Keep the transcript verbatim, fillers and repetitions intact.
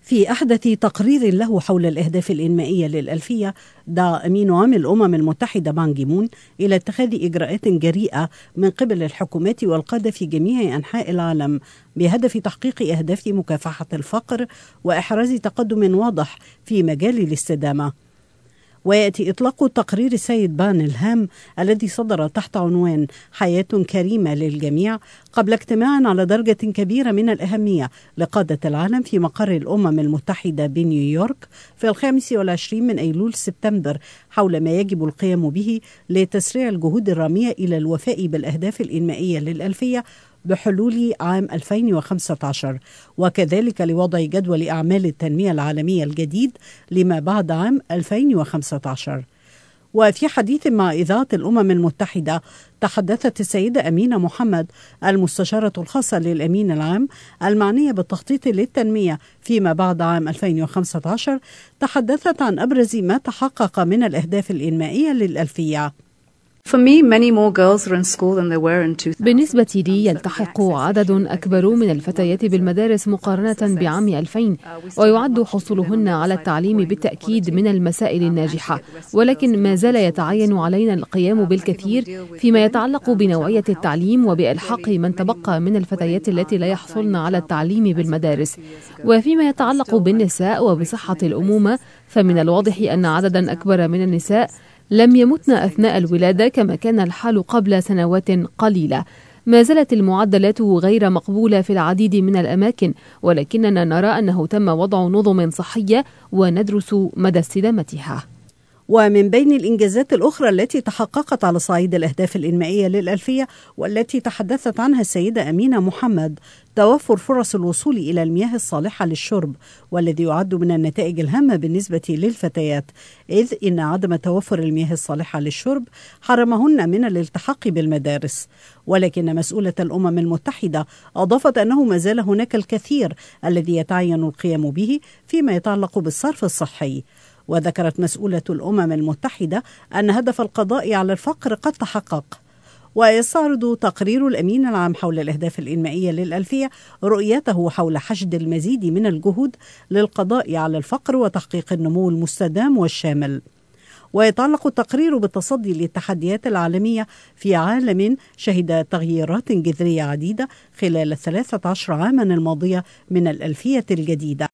في أحدث تقرير له حول الأهداف الإنمائية للألفية، دعا أمين عام الأمم المتحدة بان كي مون إلى اتخاذ إجراءات جريئة من قبل الحكومات والقادة في جميع أنحاء العالم بهدف تحقيق أهداف مكافحة الفقر وإحراز تقدم واضح في مجال الاستدامة. ويأتي إطلاق تقرير السيد بان الهام الذي صدر تحت عنوان حياة كريمة للجميع قبل اجتماع على درجة كبيرة من الأهمية لقادة العالم في مقر الأمم المتحدة بنيويورك في الخامس والعشرين من أيلول سبتمبر حول ما يجب القيام به لتسريع الجهود الرامية إلى الوفاء بالأهداف الإنمائية للألفية بحلول عام ألفين وخمسة عشر، وكذلك لوضع جدول أعمال التنمية العالمية الجديد لما بعد عام ألفين وخمسة عشر. وفي حديث مع إذاعة الأمم المتحدة، تحدثت السيدة أمينة محمد المستشارة الخاصة للأمين العام المعنية بالتخطيط للتنمية فيما بعد عام ألفين وخمسة عشر، تحدثت عن أبرز ما تحقق من الأهداف الإنمائية للألفية. بالنسبة لي يلتحق عدد أكبر من الفتيات بالمدارس مقارنة بعام ألفين، ويعد حصولهن على التعليم بالتأكيد من المسائل الناجحة، ولكن ما زال يتعين علينا القيام بالكثير فيما يتعلق بنوعية التعليم وبإلحاق من تبقى من الفتيات التي لا يحصلن على التعليم بالمدارس. وفيما يتعلق بالنساء وبصحة الأمومة، فمن الواضح أن عددا أكبر من النساء لم يمتن أثناء الولادة كما كان الحال قبل سنوات قليلة. ما زالت المعدلات غير مقبولة في العديد من الأماكن، ولكننا نرى أنه تم وضع نظم صحية وندرس مدى استدامتها. ومن بين الإنجازات الأخرى التي تحققت على صعيد الأهداف الإنمائية للألفية والتي تحدثت عنها السيدة أمينة محمد، توفر فرص الوصول إلى المياه الصالحة للشرب، والذي يعد من النتائج الهامة بالنسبة للفتيات، إذ إن عدم توفر المياه الصالحة للشرب حرمهن من الالتحاق بالمدارس. ولكن مسؤولة الأمم المتحدة أضافت أنه ما زال هناك الكثير الذي يتعين القيام به فيما يتعلق بالصرف الصحي. وذكرت مسؤولة الأمم المتحدة أن هدف القضاء على الفقر قد تحقق. ويستعرض تقرير الأمين العام حول الأهداف الإنمائية للألفية رؤيته حول حشد المزيد من الجهود للقضاء على الفقر وتحقيق النمو المستدام والشامل. ويتعلق التقرير بالتصدي للتحديات العالمية في عالم شهد تغييرات جذرية عديدة خلال الثلاثة عشر عاما الماضية من الألفية الجديدة.